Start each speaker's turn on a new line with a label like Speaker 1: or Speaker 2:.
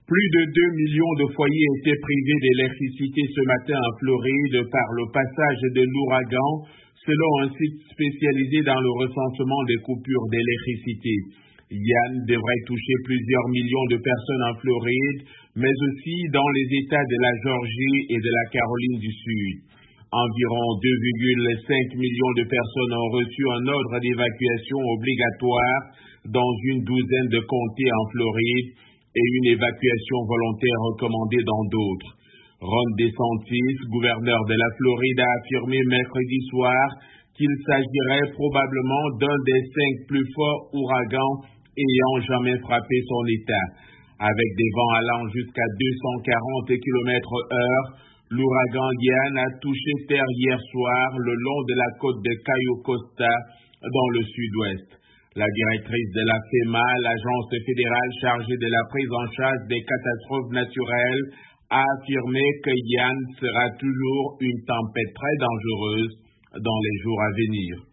Speaker 1: Plus de 2 millions de foyers étaient privés d'électricité ce matin en Floride par le passage de l'ouragan, selon un site spécialisé dans le recensement des coupures d'électricité. Ian devrait toucher plusieurs millions de personnes en Floride, mais aussi dans les États de la Géorgie et de la Caroline du Sud. Environ 2,5 millions de personnes ont reçu un ordre d'évacuation obligatoire dans une douzaine de comtés en Floride et une évacuation volontaire recommandée dans d'autres. Ron DeSantis, gouverneur de la Floride, a affirmé mercredi soir qu'il s'agirait probablement d'un des 5 plus forts ouragans ayant jamais frappé son État. Avec des vents allant jusqu'à 240 km/h, l'ouragan Ian a touché terre hier soir le long de la côte de Cayo Costa dans le sud-ouest. La directrice de la FEMA, l'agence fédérale chargée de la prise en charge des catastrophes naturelles, a affirmé que Ian sera toujours une tempête très dangereuse dans les jours à venir.